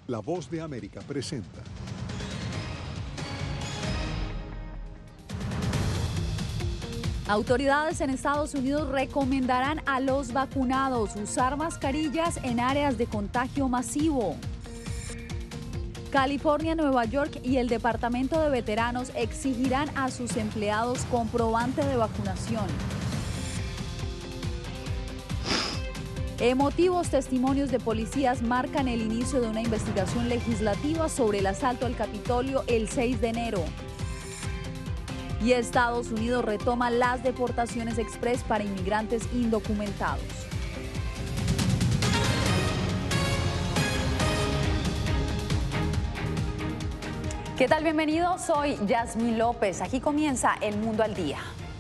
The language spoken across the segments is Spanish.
La Voz de América presenta. Autoridades en Estados Unidos recomendarán a los vacunados usar mascarillas en áreas de contagio masivo. California, Nueva York y el Departamento de Veteranos exigirán a sus empleados comprobante de vacunación. Emotivos testimonios de policías marcan el inicio de una investigación legislativa sobre el asalto al Capitolio el 6 de enero. Y Estados Unidos retoma las deportaciones express para inmigrantes indocumentados. ¿Qué tal? Bienvenidos, soy Yasmín López. Aquí comienza El Mundo al Día.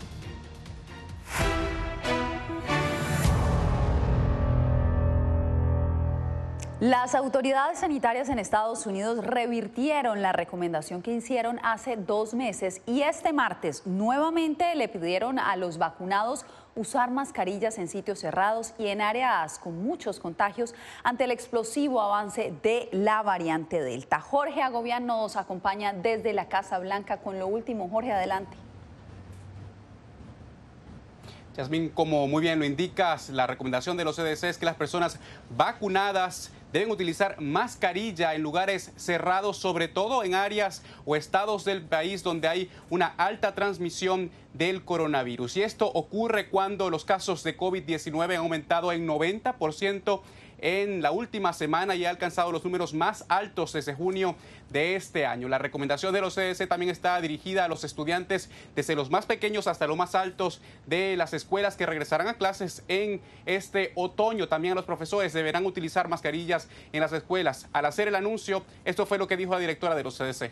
Las autoridades sanitarias en Estados Unidos revirtieron la recomendación que hicieron hace 2 meses y este martes nuevamente le pidieron a los vacunados usar mascarillas en sitios cerrados y en áreas con muchos contagios ante el explosivo avance de la variante Delta. Jorge Agobián nos acompaña desde la Casa Blanca con lo último. Jorge, adelante. Yasmín, como muy bien lo indicas, la recomendación de los CDC es que las personas vacunadas deben utilizar mascarilla en lugares cerrados, sobre todo en áreas o estados del país donde hay una alta transmisión del coronavirus. Y esto ocurre cuando los casos de COVID-19 han aumentado en 90% en la última semana y ha alcanzado los números más altos desde junio de este año. La recomendación de los CDC también está dirigida a los estudiantes desde los más pequeños hasta los más altos de las escuelas que regresarán a clases en este otoño. También los profesores deberán utilizar mascarillas en las escuelas. Al hacer el anuncio, esto fue lo que dijo la directora de los CDC.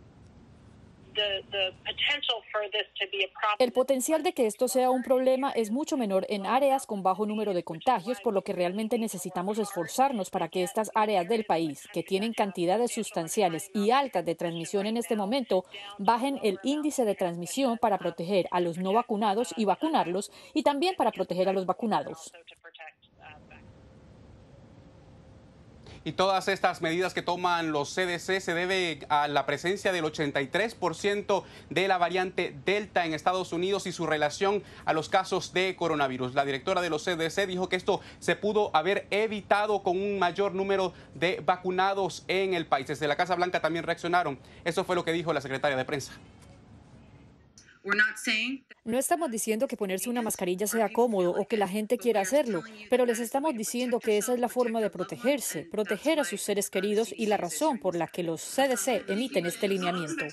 El potencial de que esto sea un problema es mucho menor en áreas con bajo número de contagios, por lo que realmente necesitamos esforzarnos para que estas áreas del país, que tienen cantidades sustanciales y altas de transmisión en este momento, bajen el índice de transmisión para proteger a los no vacunados y vacunarlos, y también para proteger a los vacunados. Y todas estas medidas que toman los CDC se debe a la presencia del 83% de la variante Delta en Estados Unidos y su relación a los casos de coronavirus. La directora de los CDC dijo que esto se pudo haber evitado con un mayor número de vacunados en el país. Desde la Casa Blanca también reaccionaron. Eso fue lo que dijo la secretaria de prensa. No estamos diciendo que ponerse una mascarilla sea cómodo o que la gente quiera hacerlo, pero les estamos diciendo que esa es la forma de protegerse, proteger a sus seres queridos y la razón por la que los CDC emiten este lineamiento.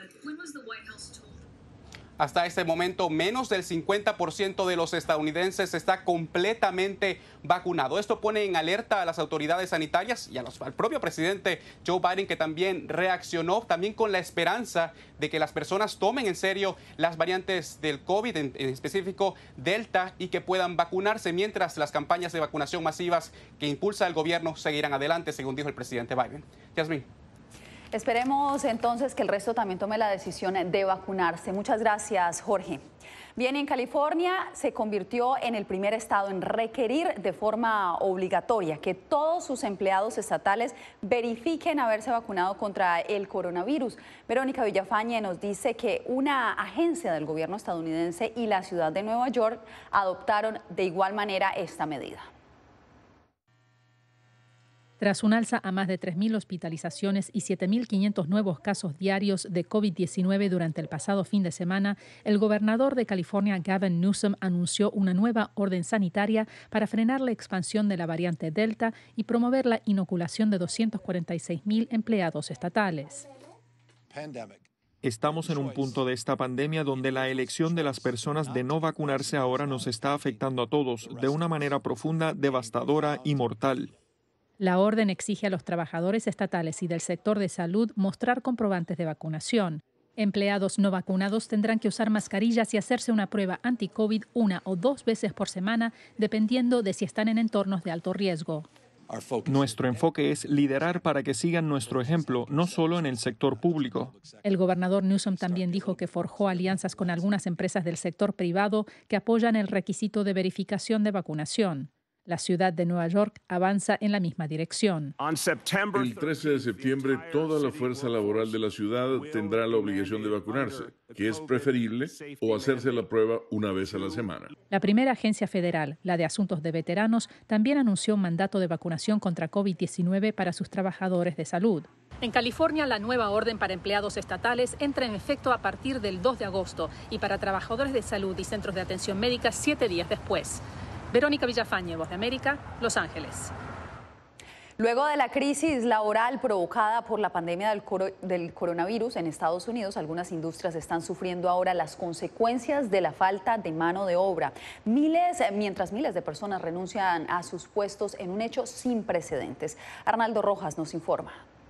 Hasta este momento, menos del 50% de los estadounidenses está completamente vacunado. Esto pone en alerta a las autoridades sanitarias y al propio presidente Joe Biden, que también reaccionó, también con la esperanza de que las personas tomen en serio las variantes del COVID, en específico Delta, y que puedan vacunarse mientras las campañas de vacunación masivas que impulsa el gobierno seguirán adelante, según dijo el presidente Biden. Yasmín. Esperemos entonces que el resto también tome la decisión de vacunarse. Muchas gracias, Jorge. Bien, en California se convirtió en el primer estado en requerir de forma obligatoria que todos sus empleados estatales verifiquen haberse vacunado contra el coronavirus. Verónica Villafañe nos dice que una agencia del gobierno estadounidense y la ciudad de Nueva York adoptaron de igual manera esta medida. Tras un alza a más de 3.000 hospitalizaciones y 7.500 nuevos casos diarios de COVID-19 durante el pasado fin de semana, el gobernador de California, Gavin Newsom, anunció una nueva orden sanitaria para frenar la expansión de la variante Delta y promover la inoculación de 246.000 empleados estatales. Estamos en un punto de esta pandemia donde la elección de las personas de no vacunarse ahora nos está afectando a todos de una manera profunda, devastadora y mortal. La orden exige a los trabajadores estatales y del sector de salud mostrar comprobantes de vacunación. Empleados no vacunados tendrán que usar mascarillas y hacerse una prueba anti-COVID 1 o 2 veces por semana, dependiendo de si están en entornos de alto riesgo. Nuestro enfoque es liderar para que sigan nuestro ejemplo, no solo en el sector público. El gobernador Newsom también dijo que forjó alianzas con algunas empresas del sector privado que apoyan el requisito de verificación de vacunación. La ciudad de Nueva York avanza en la misma dirección. El 13 de septiembre, toda la fuerza laboral de la ciudad tendrá la obligación de vacunarse, que es preferible, o hacerse la prueba una vez a la semana. La primera agencia federal, la de Asuntos de Veteranos, también anunció un mandato de vacunación contra COVID-19 para sus trabajadores de salud. En California, la nueva orden para empleados estatales entra en efecto a partir del 2 de agosto y para trabajadores de salud y centros de atención médica 7 días después. Verónica Villafañe, Voz de América, Los Ángeles. Luego de la crisis laboral provocada por la pandemia del coronavirus en Estados Unidos, algunas industrias están sufriendo ahora las consecuencias de la falta de mano de obra. Mientras miles de personas renuncian a sus puestos en un hecho sin precedentes. Arnaldo Rojas nos informa.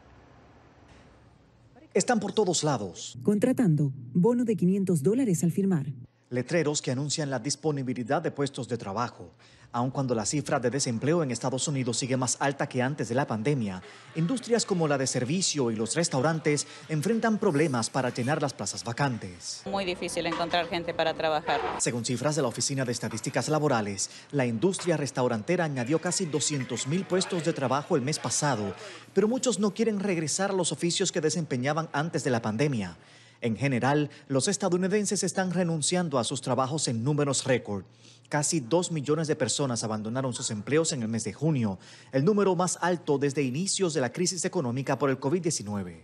Están por todos lados. Contratando, bono de $500 al firmar. Letreros que anuncian la disponibilidad de puestos de trabajo. Aun cuando la cifra de desempleo en Estados Unidos sigue más alta que antes de la pandemia, industrias como la de servicio y los restaurantes enfrentan problemas para llenar las plazas vacantes. Muy difícil encontrar gente para trabajar. Según cifras de la Oficina de Estadísticas Laborales, la industria restaurantera añadió casi 200,000 puestos de trabajo el mes pasado, pero muchos no quieren regresar a los oficios que desempeñaban antes de la pandemia. En general, los estadounidenses están renunciando a sus trabajos en números récord. Casi 2 millones de personas abandonaron sus empleos en el mes de junio, el número más alto desde inicios de la crisis económica por el COVID-19.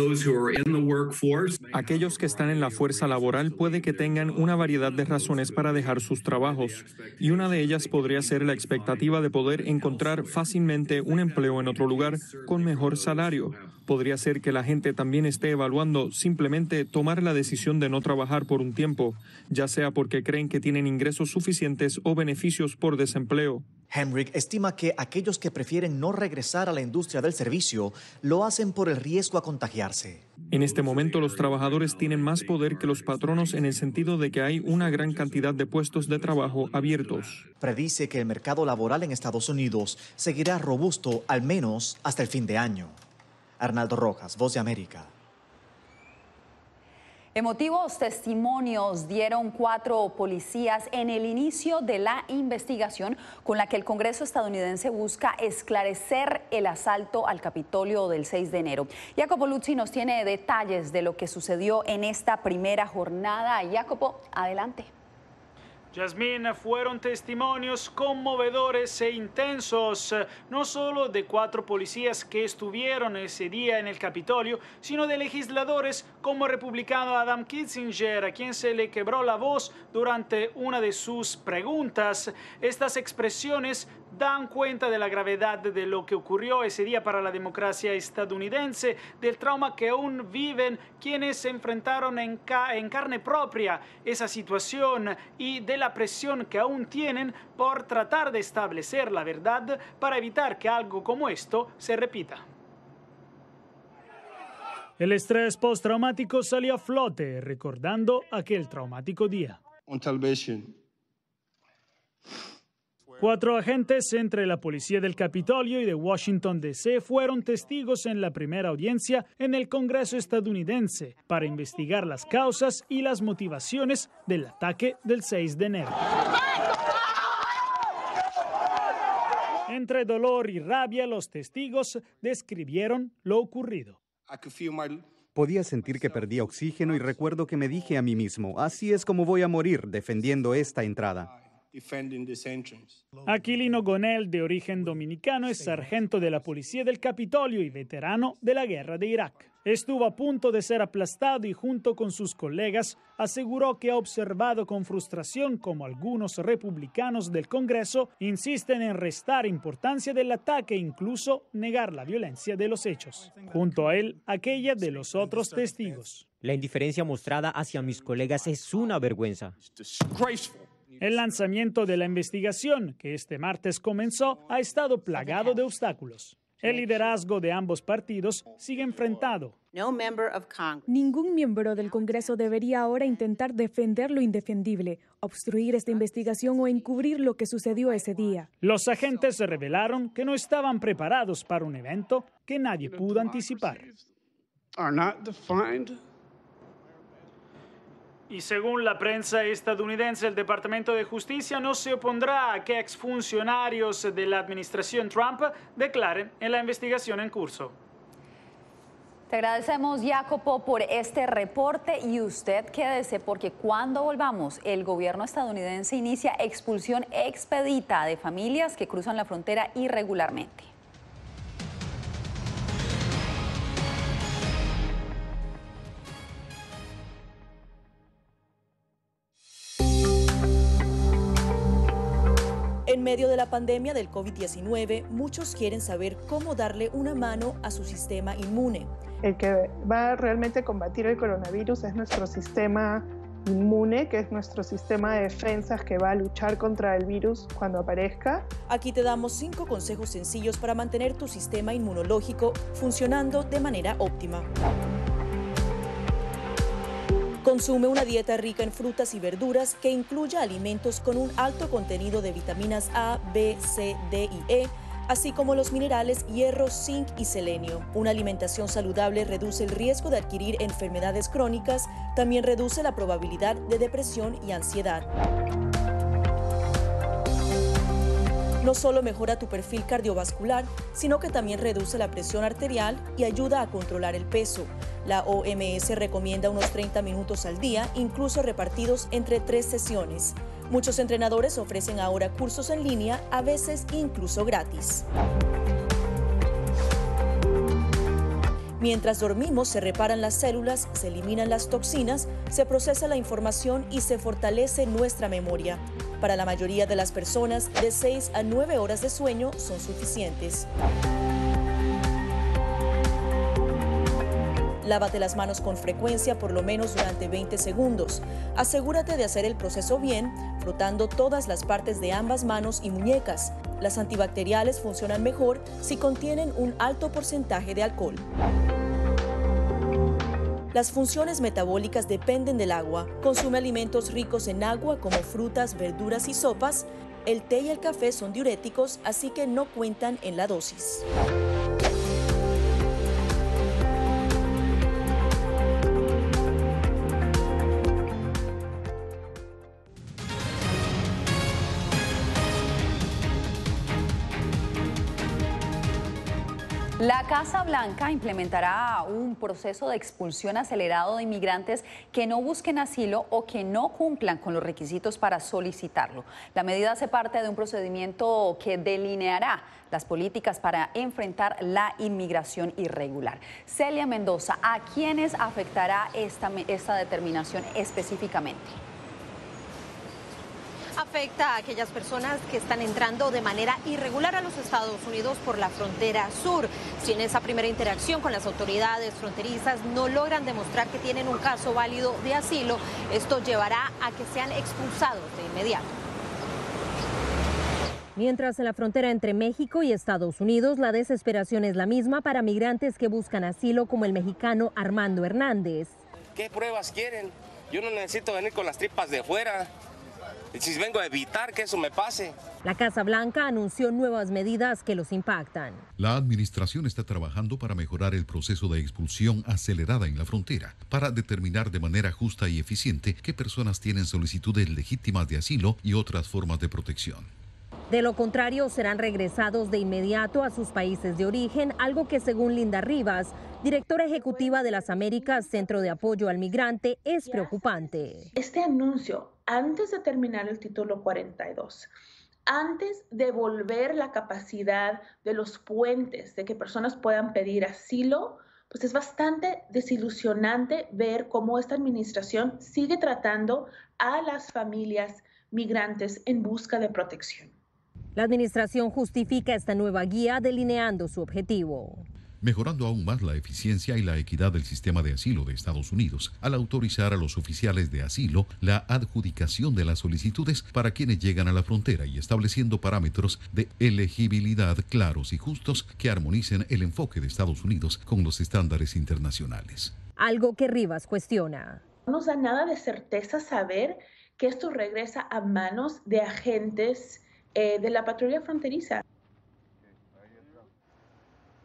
Aquellos que están en la fuerza laboral puede que tengan una variedad de razones para dejar sus trabajos, y una de ellas podría ser la expectativa de poder encontrar fácilmente un empleo en otro lugar con mejor salario. Podría ser que la gente también esté evaluando simplemente tomar la decisión de no trabajar por un tiempo, ya sea porque creen que tienen ingresos suficientes o beneficios por desempleo. Hemrick estima que aquellos que prefieren no regresar a la industria del servicio lo hacen por el riesgo a contagiarse. En este momento, los trabajadores tienen más poder que los patronos en el sentido de que hay una gran cantidad de puestos de trabajo abiertos. Predice que el mercado laboral en Estados Unidos seguirá robusto al menos hasta el fin de año. Arnaldo Rojas, Voz de América. Emotivos testimonios dieron 4 policías en el inicio de la investigación con la que el Congreso estadounidense busca esclarecer el asalto al Capitolio del 6 de enero. Jacopo Luzzi nos tiene detalles de lo que sucedió en esta primera jornada. Jacopo, adelante. Yasmín, fueron testimonios conmovedores e intensos, no solo de 4 policías que estuvieron ese día en el Capitolio, sino de legisladores como el republicano Adam Kinzinger, a quien se le quebró la voz durante una de sus preguntas. Estas expresiones dan cuenta de la gravedad de lo que ocurrió ese día para la democracia estadounidense, del trauma que aún viven quienes se enfrentaron en carne propia esa situación y de la presión que aún tienen por tratar de establecer la verdad para evitar que algo como esto se repita. El estrés postraumático salió a flote recordando aquel traumático día. On television. 4 agentes entre la policía del Capitolio y de Washington, D.C. fueron testigos en la primera audiencia en el Congreso estadounidense para investigar las causas y las motivaciones del ataque del 6 de enero. Entre dolor y rabia, los testigos describieron lo ocurrido. Podía sentir que perdía oxígeno y recuerdo que me dije a mí mismo, así es como voy a morir defendiendo esta entrada. Aquilino Gonel, de origen dominicano, es sargento de la policía del Capitolio y veterano de la guerra de Irak. Estuvo a punto de ser aplastado y junto con sus colegas aseguró que ha observado con frustración cómo algunos republicanos del Congreso insisten en restar importancia del ataque e incluso negar la violencia de los hechos. Junto a él, aquella de los otros testigos. La indiferencia mostrada hacia mis colegas es una vergüenza. El lanzamiento de la investigación, que este martes comenzó, ha estado plagado de obstáculos. El liderazgo de ambos partidos sigue enfrentado. Ningún miembro del Congreso debería ahora intentar defender lo indefendible, obstruir esta investigación o encubrir lo que sucedió ese día. Los agentes revelaron que no estaban preparados para un evento que nadie pudo anticipar. Y según la prensa estadounidense, el Departamento de Justicia no se opondrá a que exfuncionarios de la administración Trump declaren en la investigación en curso. Te agradecemos, Jacopo, por este reporte y usted quédese porque cuando volvamos, el gobierno estadounidense inicia expulsión expedita de familias que cruzan la frontera irregularmente. En medio de la pandemia del COVID-19, muchos quieren saber cómo darle una mano a su sistema inmune. El que va realmente a combatir el coronavirus es nuestro sistema inmune, que es nuestro sistema de defensas que va a luchar contra el virus cuando aparezca. Aquí te damos 5 consejos sencillos para mantener tu sistema inmunológico funcionando de manera óptima. Consume una dieta rica en frutas y verduras que incluya alimentos con un alto contenido de vitaminas A, B, C, D y E, así como los minerales hierro, zinc y selenio. Una alimentación saludable reduce el riesgo de adquirir enfermedades crónicas, también reduce la probabilidad de depresión y ansiedad. No solo mejora tu perfil cardiovascular, sino que también reduce la presión arterial y ayuda a controlar el peso. La OMS recomienda unos 30 minutos al día, incluso repartidos entre 3 sesiones. Muchos entrenadores ofrecen ahora cursos en línea, a veces incluso gratis. Mientras dormimos, se reparan las células, se eliminan las toxinas, se procesa la información y se fortalece nuestra memoria. Para la mayoría de las personas, de 6 a 9 horas de sueño son suficientes. Lávate las manos con frecuencia, por lo menos durante 20 segundos. Asegúrate de hacer el proceso bien, frotando todas las partes de ambas manos y muñecas. Las antibacteriales funcionan mejor si contienen un alto porcentaje de alcohol. Las funciones metabólicas dependen del agua. Consume alimentos ricos en agua como frutas, verduras y sopas. El té y el café son diuréticos, así que no cuentan en la dosis. La Casa Blanca implementará un proceso de expulsión acelerado de inmigrantes que no busquen asilo o que no cumplan con los requisitos para solicitarlo. La medida hace parte de un procedimiento que delineará las políticas para enfrentar la inmigración irregular. Celia Mendoza, ¿a quiénes afectará esta determinación específicamente? Afecta a aquellas personas que están entrando de manera irregular a los Estados Unidos por la frontera sur. Si en esa primera interacción con las autoridades fronterizas no logran demostrar que tienen un caso válido de asilo, esto llevará a que sean expulsados de inmediato. Mientras en la frontera entre México y Estados Unidos, la desesperación es la misma para migrantes que buscan asilo como el mexicano Armando Hernández. ¿Qué pruebas quieren? Yo no necesito venir con las tripas de fuera. Si vengo a evitar que eso me pase. La Casa Blanca anunció nuevas medidas que los impactan. La administración está trabajando para mejorar el proceso de expulsión acelerada en la frontera, para determinar de manera justa y eficiente qué personas tienen solicitudes legítimas de asilo y otras formas de protección. De lo contrario, serán regresados de inmediato a sus países de origen, algo que según Linda Rivas, directora ejecutiva de las Américas, Centro de Apoyo al Migrante, es preocupante. Este anuncio, antes de terminar el título 42, antes de volver la capacidad de los puentes, de que personas puedan pedir asilo, pues es bastante desilusionante ver cómo esta administración sigue tratando a las familias migrantes en busca de protección. La administración justifica esta nueva guía delineando su objetivo. Mejorando aún más la eficiencia y la equidad del sistema de asilo de Estados Unidos, al autorizar a los oficiales de asilo la adjudicación de las solicitudes para quienes llegan a la frontera y estableciendo parámetros de elegibilidad claros y justos que armonicen el enfoque de Estados Unidos con los estándares internacionales. Algo que Rivas cuestiona. No nos da nada de certeza saber que esto regresa a manos de agentes de la patrulla fronteriza.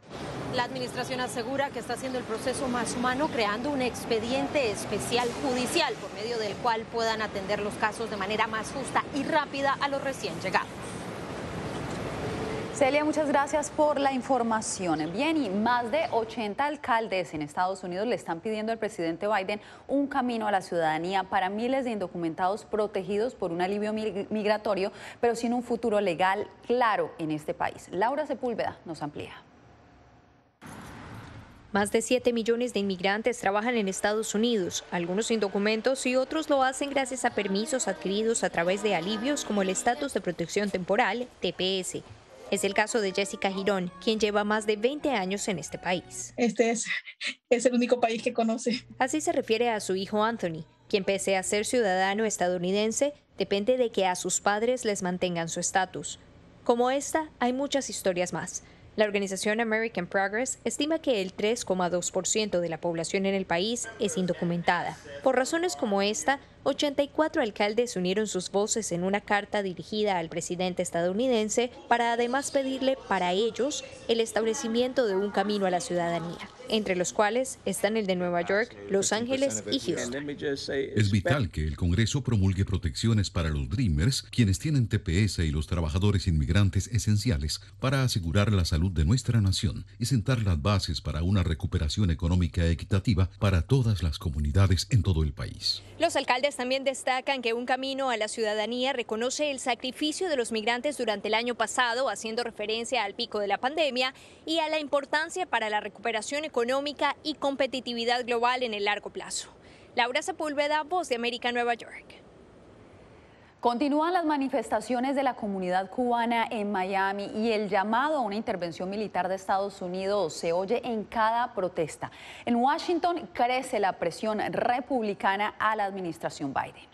La administración asegura que está haciendo el proceso más humano, creando un expediente especial judicial por medio del cual puedan atender los casos de manera más justa y rápida a los recién llegados. Celia, muchas gracias por la información. Bien, y más de 80 alcaldes en Estados Unidos le están pidiendo al presidente Biden un camino a la ciudadanía para miles de indocumentados protegidos por un alivio migratorio, pero sin un futuro legal claro en este país. Laura Sepúlveda nos amplía. Más de 7 millones de inmigrantes trabajan en Estados Unidos, algunos sin documentos y otros lo hacen gracias a permisos adquiridos a través de alivios como el estatus de protección temporal, TPS. Es el caso de Jessica Girón, quien lleva más de 20 años en este país. Este es el único país que conoce. Así se refiere a su hijo Anthony, quien pese a ser ciudadano estadounidense, depende de que a sus padres les mantengan su estatus. Como esta, hay muchas historias más. La organización American Progress estima que el 3,2% de la población en el país es indocumentada. Por razones como esta, 84 alcaldes unieron sus voces en una carta dirigida al presidente estadounidense para además pedirle para ellos el establecimiento de un camino a la ciudadanía, entre los cuales están el de Nueva York, Los Ángeles y Houston. Es vital que el Congreso promulgue protecciones para los Dreamers, quienes tienen TPS, y los trabajadores inmigrantes esenciales para asegurar la salud de nuestra nación y sentar las bases para una recuperación económica equitativa para todas las comunidades en todo el país. Los alcaldes también destacan que un camino a la ciudadanía reconoce el sacrificio de los migrantes durante el año pasado, haciendo referencia al pico de la pandemia y a la importancia para la recuperación económica y competitividad global en el largo plazo. Laura Sepúlveda, Voz de América, Nueva York. Continúan las manifestaciones de la comunidad cubana en Miami y el llamado a una intervención militar de Estados Unidos se oye en cada protesta. En Washington crece la presión republicana a la administración Biden.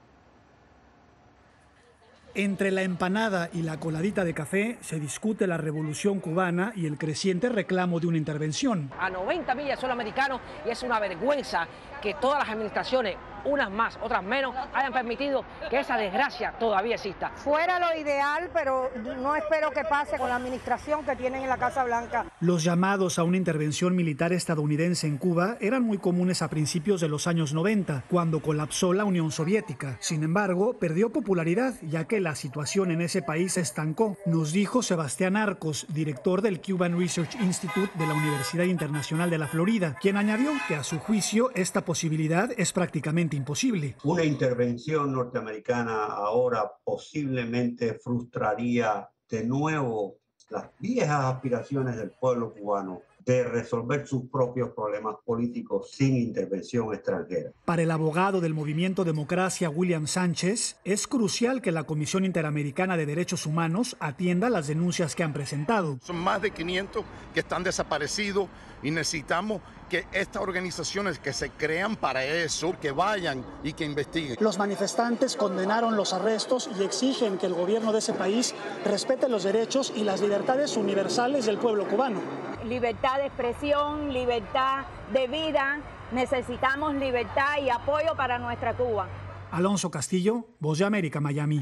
Entre la empanada y la coladita de café se discute la revolución cubana y el creciente reclamo de una intervención. A 90 millas suelo americano y es una vergüenza que todas las administraciones, unas más, otras menos, hayan permitido que esa desgracia todavía exista. Fuera lo ideal, pero no espero que pase con la administración que tienen en la Casa Blanca. Los llamados a una intervención militar estadounidense en Cuba eran muy comunes a principios de los años 90, cuando colapsó la Unión Soviética. Sin embargo, perdió popularidad, ya que la situación en ese país se estancó, nos dijo Sebastián Arcos, director del Cuban Research Institute de la Universidad Internacional de la Florida, quien añadió que a su juicio esta posibilidad es prácticamente imposible. Una intervención norteamericana ahora posiblemente frustraría de nuevo las viejas aspiraciones del pueblo cubano de resolver sus propios problemas políticos sin intervención extranjera. Para el abogado del Movimiento Democracia, William Sánchez, es crucial que la Comisión Interamericana de Derechos Humanos atienda las denuncias que han presentado. Son más de 500 que están desaparecidos y necesitamos que estas organizaciones que se crean para eso, que vayan y que investiguen. Los manifestantes condenaron los arrestos y exigen que el gobierno de ese país respete los derechos y las libertades universales del pueblo cubano. Libertad de expresión, libertad de vida, necesitamos libertad y apoyo para nuestra Cuba. Alonso Castillo, Voz de América, Miami.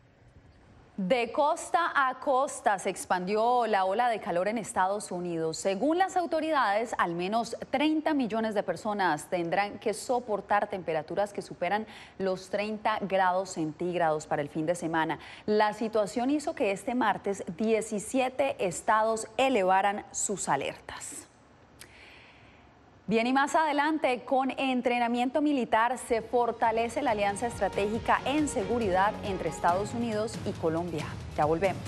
De costa a costa se expandió la ola de calor en Estados Unidos. Según las autoridades, al menos 30 millones de personas tendrán que soportar temperaturas que superan los 30 grados centígrados para el fin de semana. La situación hizo que este martes 17 estados elevaran sus alertas. Bien, y más adelante, con entrenamiento militar se fortalece la alianza estratégica en seguridad entre Estados Unidos y Colombia. Ya volvemos.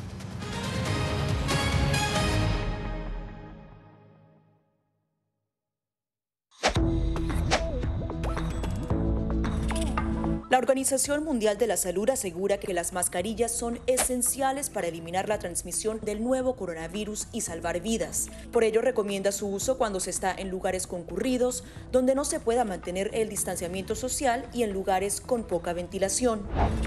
La Organización Mundial de la Salud asegura que las mascarillas son esenciales para eliminar la transmisión del nuevo coronavirus y salvar vidas. Por ello, recomienda su uso cuando se está en lugares concurridos, donde no se pueda mantener el distanciamiento social y en lugares con poca ventilación.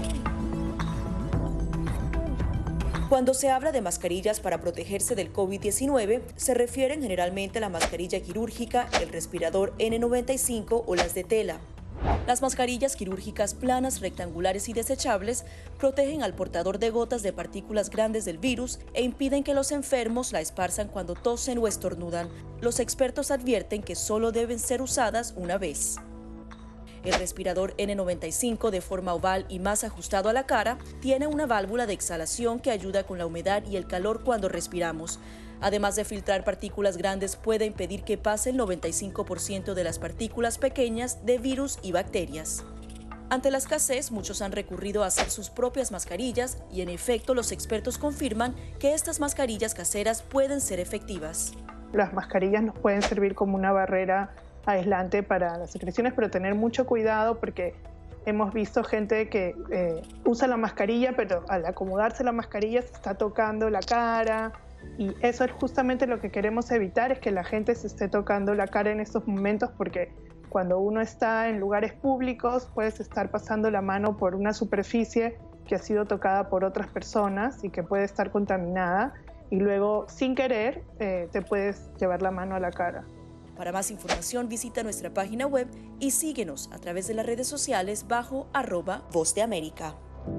Cuando se habla de mascarillas para protegerse del COVID-19, se refieren generalmente a la mascarilla quirúrgica, el respirador N95 o las de tela. Las mascarillas quirúrgicas planas, rectangulares y desechables protegen al portador de gotas de partículas grandes del virus e impiden que los enfermos la esparzan cuando tosen o estornudan. Los expertos advierten que solo deben ser usadas una vez. El respirador N95 de forma oval y más ajustado a la cara tiene una válvula de exhalación que ayuda con la humedad y el calor cuando respiramos. Además de filtrar partículas grandes, puede impedir que pase el 95% de las partículas pequeñas de virus y bacterias. Ante la escasez, muchos han recurrido a hacer sus propias mascarillas y en efecto los expertos confirman que estas mascarillas caseras pueden ser efectivas. Las mascarillas nos pueden servir como una barrera aislante para las secreciones, pero tener mucho cuidado porque hemos visto gente que usa la mascarilla, pero al acomodarse la mascarilla se está tocando la cara, y eso es justamente lo que queremos evitar, es que la gente se esté tocando la cara en estos momentos, porque cuando uno está en lugares públicos puedes estar pasando la mano por una superficie que ha sido tocada por otras personas y que puede estar contaminada, y luego sin querer te puedes llevar la mano a la cara. Para más información visita nuestra página web y síguenos a través de las redes sociales bajo @Voz de América.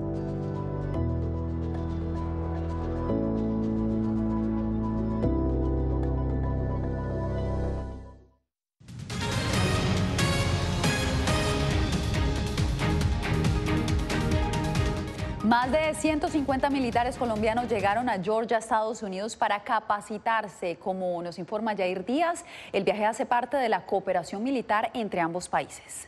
Más de 150 militares colombianos llegaron a Georgia, Estados Unidos, para capacitarse. Como nos informa Yair Díaz, el viaje hace parte de la cooperación militar entre ambos países.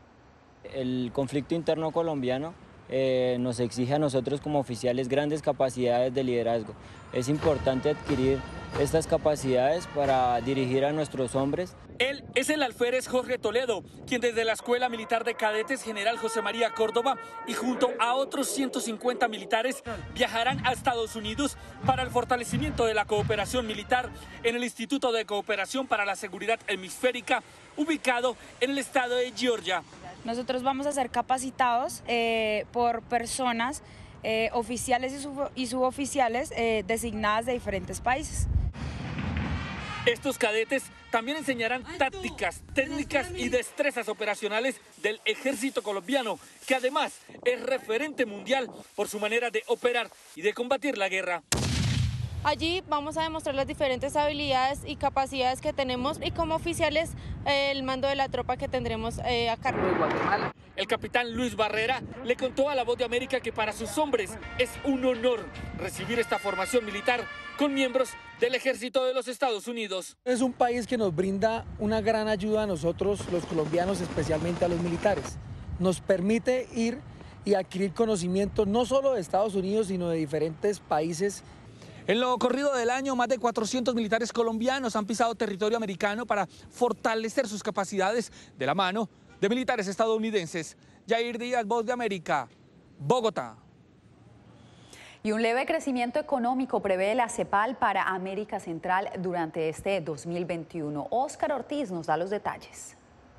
El conflicto interno colombiano nos exige a nosotros como oficiales grandes capacidades de liderazgo. Es importante adquirir estas capacidades para dirigir a nuestros hombres. Él es el alférez Jorge Toledo, quien desde la Escuela Militar de Cadetes General José María Córdoba y junto a otros 150 militares viajarán a Estados Unidos para el fortalecimiento de la cooperación militar en el Instituto de Cooperación para la Seguridad Hemisférica, ubicado en el estado de Georgia. Nosotros vamos a ser capacitados por personas, oficiales y suboficiales designadas de diferentes países. Estos cadetes también enseñarán tácticas, técnicas y destrezas operacionales del ejército colombiano, que además es referente mundial por su manera de operar y de combatir la guerra. Allí vamos a demostrar las diferentes habilidades y capacidades que tenemos y como oficiales el mando de la tropa que tendremos a cargo de Guatemala. El capitán Luis Barrera le contó a La Voz de América que para sus hombres es un honor recibir esta formación militar con miembros del Ejército de los Estados Unidos. Es un país que nos brinda una gran ayuda a nosotros, los colombianos, especialmente a los militares. Nos permite ir y adquirir conocimiento no solo de Estados Unidos, sino de diferentes países. En lo corrido del año, más de 400 militares colombianos han pisado territorio americano para fortalecer sus capacidades de la mano de militares estadounidenses. Yair Díaz, Voz de América, Bogotá. Y un leve crecimiento económico prevé la CEPAL para América Central durante este 2021. Óscar Ortiz nos da los detalles.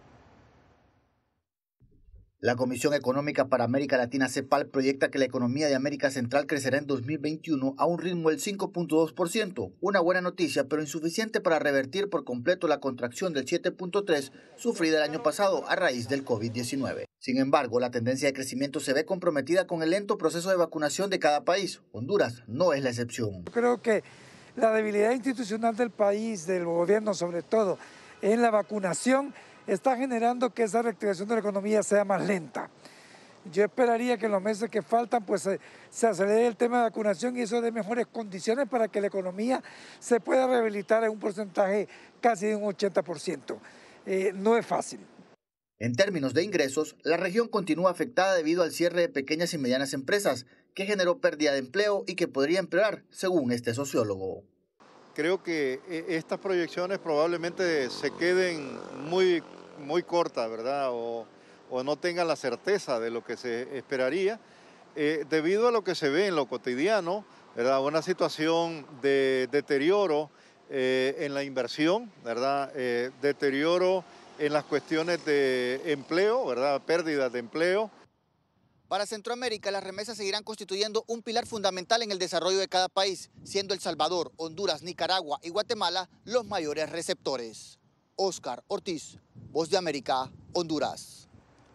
La Comisión Económica para América Latina, CEPAL, proyecta que la economía de América Central crecerá en 2021 a un ritmo del 5.2%, una buena noticia, pero insuficiente para revertir por completo la contracción del 7.3% sufrida el año pasado a raíz del COVID-19. Sin embargo, la tendencia de crecimiento se ve comprometida con el lento proceso de vacunación de cada país. Honduras no es la excepción. Creo que la debilidad institucional del país, del gobierno sobre todo, en la vacunación, está generando que esa reactivación de la economía sea más lenta. Yo esperaría que en los meses que faltan pues se acelere el tema de vacunación y eso dé mejores condiciones para que la economía se pueda rehabilitar en un porcentaje casi de un 80%. No es fácil. En términos de ingresos, la región continúa afectada debido al cierre de pequeñas y medianas empresas, que generó pérdida de empleo y que podría empeorar, según este sociólogo. Creo que estas proyecciones probablemente se queden muy cortas, ¿verdad? O no tengan la certeza de lo que se esperaría, debido a lo que se ve en lo cotidiano, ¿verdad? Una situación de deterioro en la inversión, ¿verdad? Deterioro en las cuestiones de empleo, ¿verdad? Pérdidas de empleo. Para Centroamérica, las remesas seguirán constituyendo un pilar fundamental en el desarrollo de cada país, siendo El Salvador, Honduras, Nicaragua y Guatemala los mayores receptores. Óscar Ortiz, Voz de América, Honduras.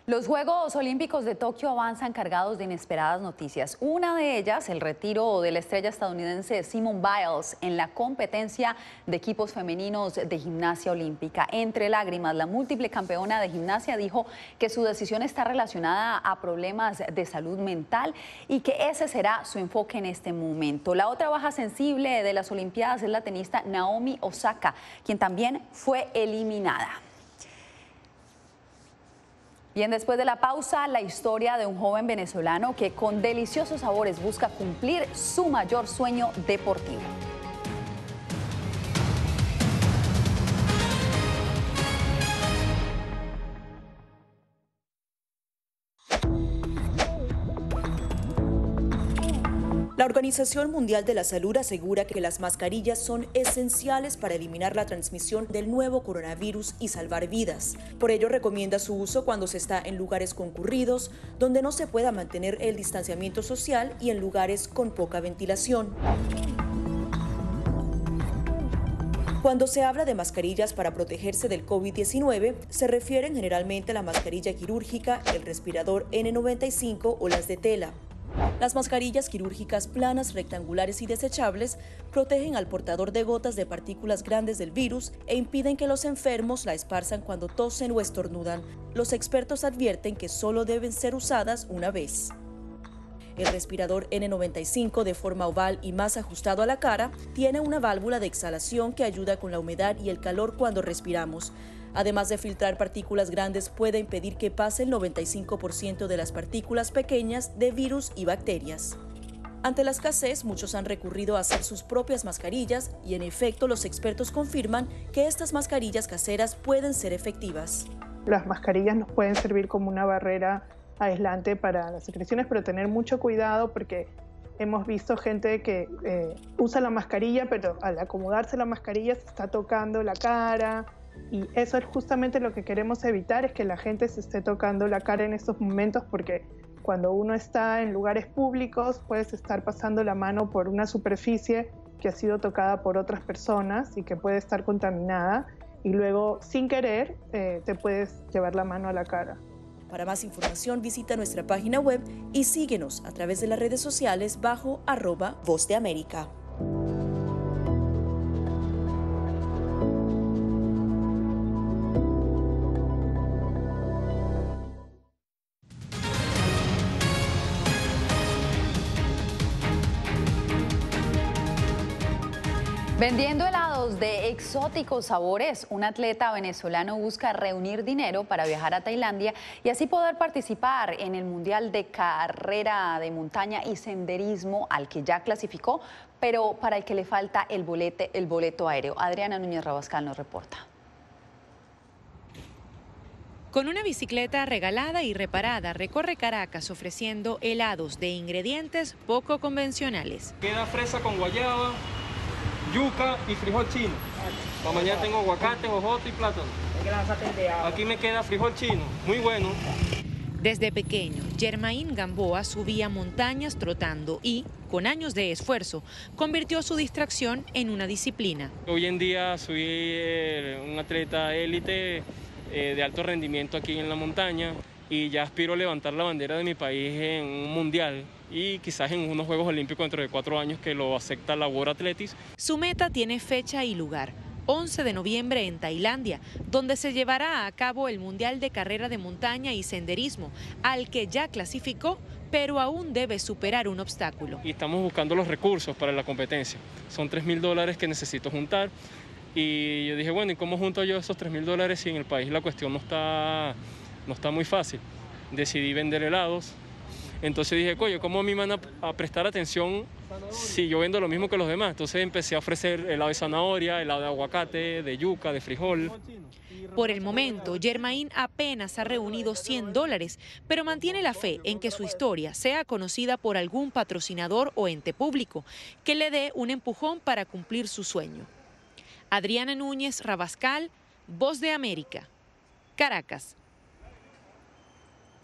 Los Juegos Olímpicos de Tokio avanzan cargados de inesperadas noticias. Una de ellas, el retiro de la estrella estadounidense Simone Biles en la competencia de equipos femeninos de gimnasia olímpica. Entre lágrimas, la múltiple campeona de gimnasia dijo que su decisión está relacionada a problemas de salud mental y que ese será su enfoque en este momento. La otra baja sensible de las Olimpiadas es la tenista Naomi Osaka, quien también fue eliminada. Bien, después de la pausa, la historia de un joven venezolano que con deliciosos sabores busca cumplir su mayor sueño deportivo. La Organización Mundial de la Salud asegura que las mascarillas son esenciales para eliminar la transmisión del nuevo coronavirus y salvar vidas. Por ello, recomienda su uso cuando se está en lugares concurridos, donde no se pueda mantener el distanciamiento social y en lugares con poca ventilación. Cuando se habla de mascarillas para protegerse del COVID-19, se refieren generalmente a la mascarilla quirúrgica, el respirador N95 o las de tela. Las mascarillas quirúrgicas planas, rectangulares y desechables protegen al portador de gotas de partículas grandes del virus e impiden que los enfermos la esparzan cuando tosen o estornudan. Los expertos advierten que solo deben ser usadas una vez. El respirador N95, de forma oval y más ajustado a la cara, tiene una válvula de exhalación que ayuda con la humedad y el calor cuando respiramos. Además de filtrar partículas grandes, puede impedir que pase el 95% de las partículas pequeñas de virus y bacterias. Ante la escasez, muchos han recurrido a hacer sus propias mascarillas y, en efecto, los expertos confirman que estas mascarillas caseras pueden ser efectivas. Las mascarillas nos pueden servir como una barrera aislante para las secreciones, pero tener mucho cuidado porque hemos visto gente que usa la mascarilla, pero al acomodarse la mascarilla se está tocando la cara. Y eso es justamente lo que queremos evitar, es que la gente se esté tocando la cara en estos momentos, porque cuando uno está en lugares públicos puedes estar pasando la mano por una superficie que ha sido tocada por otras personas y que puede estar contaminada y luego sin querer te puedes llevar la mano a la cara. Para más información visita nuestra página web y síguenos a través de las redes sociales bajo @Voz de América. Vendiendo helados de exóticos sabores, un atleta venezolano busca reunir dinero para viajar a Tailandia y así poder participar en el Mundial de Carrera de Montaña y Senderismo al que ya clasificó, pero para el que le falta el boleto aéreo. Adriana Núñez Rabascal nos reporta. Con una bicicleta regalada y reparada, recorre Caracas ofreciendo helados de ingredientes poco convencionales. Queda fresa con guayaba, yuca y frijol chino. Para mañana tengo aguacate, jojoto y plátano. Aquí me queda frijol chino, muy bueno. Desde pequeño, Germain Gamboa subía montañas trotando y, con años de esfuerzo, convirtió su distracción en una disciplina. Hoy en día soy un atleta élite de alto rendimiento aquí en la montaña y ya aspiro a levantar la bandera de mi país en un mundial y quizás en unos Juegos Olímpicos dentro de 4 años que lo acepta la World Athletics. Su meta tiene fecha y lugar, 11 de noviembre en Tailandia, donde se llevará a cabo el Mundial de Carrera de Montaña y Senderismo, al que ya clasificó, pero aún debe superar un obstáculo. Y estamos buscando los recursos para la competencia. Son $3.000 que necesito juntar. Y yo dije, bueno, ¿y cómo junto yo esos $3.000 si en el país la cuestión no está muy fácil? Decidí vender helados. Entonces dije, coño, ¿cómo a mí me van a prestar atención si yo vendo lo mismo que los demás? Entonces empecé a ofrecer helado de zanahoria, helado de aguacate, de yuca, de frijol. Por el momento, Germain apenas ha reunido $100, pero mantiene la fe en que su historia sea conocida por algún patrocinador o ente público que le dé un empujón para cumplir su sueño. Adriana Núñez Rabascal, Voz de América, Caracas.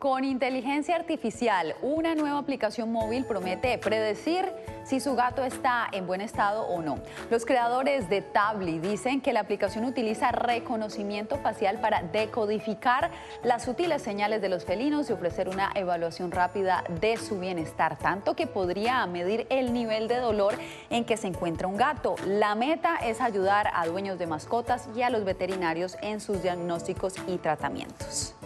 Con inteligencia artificial, una nueva aplicación móvil promete predecir si su gato está en buen estado o no. Los creadores de Tably dicen que la aplicación utiliza reconocimiento facial para decodificar las sutiles señales de los felinos y ofrecer una evaluación rápida de su bienestar, tanto que podría medir el nivel de dolor en que se encuentra un gato. La meta es ayudar a dueños de mascotas y a los veterinarios en sus diagnósticos y tratamientos.